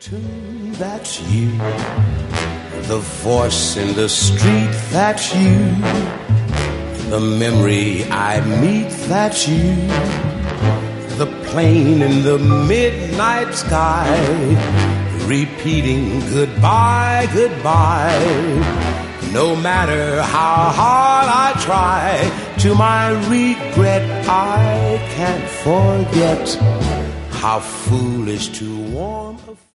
tune, that's you. The voice in the street, that's you. The memory I meet, that's you. The plane in the midnight sky, repeating goodbye, goodbye. No matter how hard I try, to my regret I can't forget how foolish to warm a